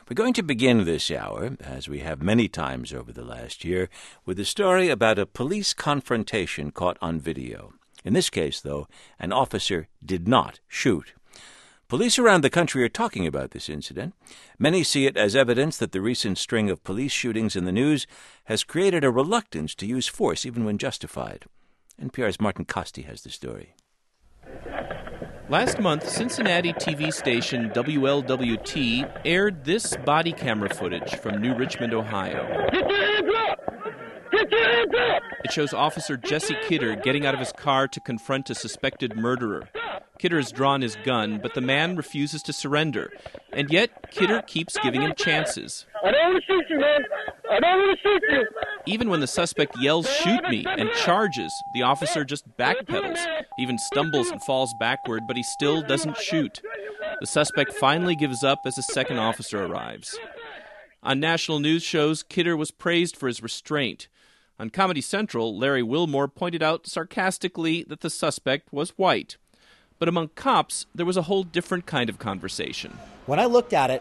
We're going to begin this hour, as we have many times over the last year, with a story about a police confrontation caught on video. In this case, though, an officer did not shoot. Police around the country are talking about this incident. Many see it as evidence that the recent string of police shootings in the news has created a reluctance to use force even when justified. NPR's Martin Kaste has the story. Last month, Cincinnati TV station WLWT aired this body camera footage from New Richmond, Ohio. Get your hands up! Get your hands up! It shows Officer Jesse Kidder getting out of his car to confront a suspected murderer. Kidder has drawn his gun, but the man refuses to surrender. And yet, Kidder keeps giving him chances. I don't want to shoot you, man. I don't want to shoot you. Even when the suspect yells, "Shoot me," and charges, the officer just backpedals. He even stumbles and falls backward, but he still doesn't shoot. The suspect finally gives up as a second officer arrives. On national news shows, Kidder was praised for his restraint. On Comedy Central, Larry Wilmore pointed out sarcastically that the suspect was white. But among cops, there was a whole different kind of conversation. When I looked at it,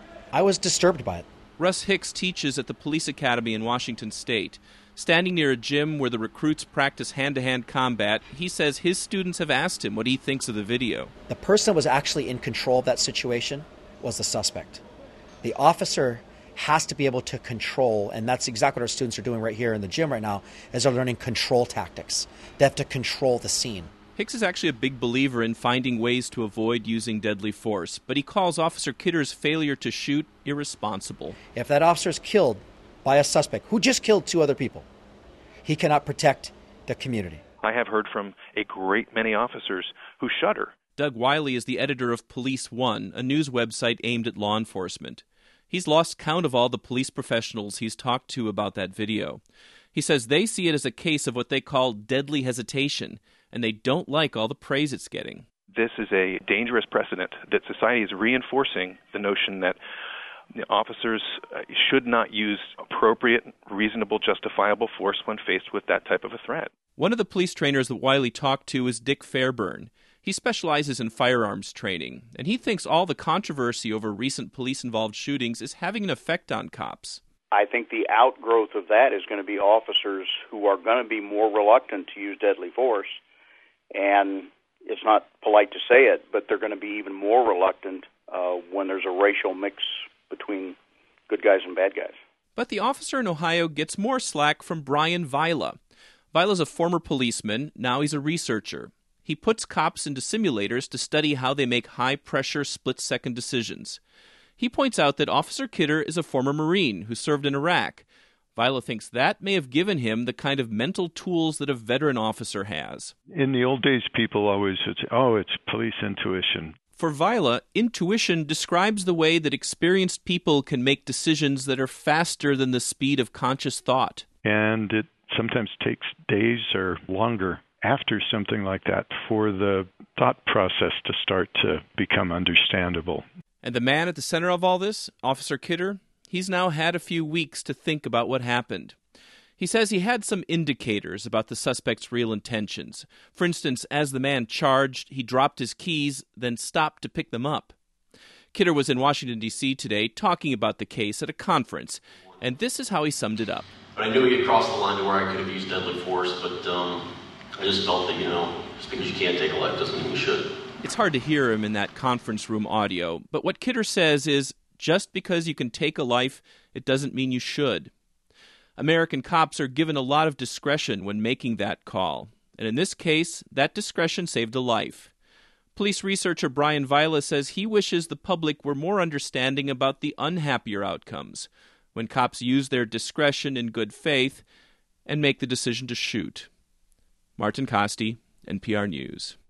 I was disturbed by it. Russ Hicks teaches at the Police Academy in Washington State. Standing near a gym where the recruits practice hand-to-hand combat, he says his students have asked him what he thinks of the video. The person that was actually in control of that situation was the suspect. The officer has to be able to control, and that's exactly what our students are doing right here in the gym right now, is they're learning control tactics. They have to control the scene. Hicks is actually a big believer in finding ways to avoid using deadly force, but he calls Officer Kidder's failure to shoot irresponsible. If that officer is killed by a suspect who just killed two other people, he cannot protect the community. I have heard from a great many officers who shudder. Doug Wiley is the editor of Police One, a news website aimed at law enforcement. He's lost count of all the police professionals he's talked to about that video. He says they see it as a case of what they call deadly hesitation, and they don't like all the praise it's getting. This is a dangerous precedent that society is reinforcing the notion that officers should not use appropriate, reasonable, justifiable force when faced with that type of a threat. One of the police trainers that Wiley talked to is Dick Fairburn. He specializes in firearms training, and he thinks all the controversy over recent police-involved shootings is having an effect on cops. I think the outgrowth of that is going to be officers who are going to be more reluctant to use deadly force. And it's not polite to say it, but they're going to be even more reluctant when there's a racial mix between good guys and bad guys. But the officer in Ohio gets more slack from Brian Vila. Vila's a former policeman. Now he's a researcher. He puts cops into simulators to study how they make high-pressure, split-second decisions. He points out that Officer Kidder is a former Marine who served in Iraq. Vila thinks that may have given him the kind of mental tools that a veteran officer has. In the old days, people always would say, it's police intuition. For Vila, intuition describes the way that experienced people can make decisions that are faster than the speed of conscious thought. And it sometimes takes days or longer after something like that for the thought process to start to become understandable. And the man at the center of all this, Officer Kidder, he's now had a few weeks to think about what happened. He says he had some indicators about the suspect's real intentions. For instance, as the man charged, he dropped his keys, then stopped to pick them up. Kidder was in Washington, D.C. today talking about the case at a conference, and this is how he summed it up. I knew he had crossed the line to where I could have used deadly force, but I just felt that, just because you can't take a life doesn't mean you should. It's hard to hear him in that conference room audio, but what Kidder says is, just because you can take a life, it doesn't mean you should. American cops are given a lot of discretion when making that call, and in this case, that discretion saved a life. Police researcher Brian Vila says he wishes the public were more understanding about the unhappier outcomes, when cops use their discretion in good faith and make the decision to shoot. Martin Kaste, NPR News.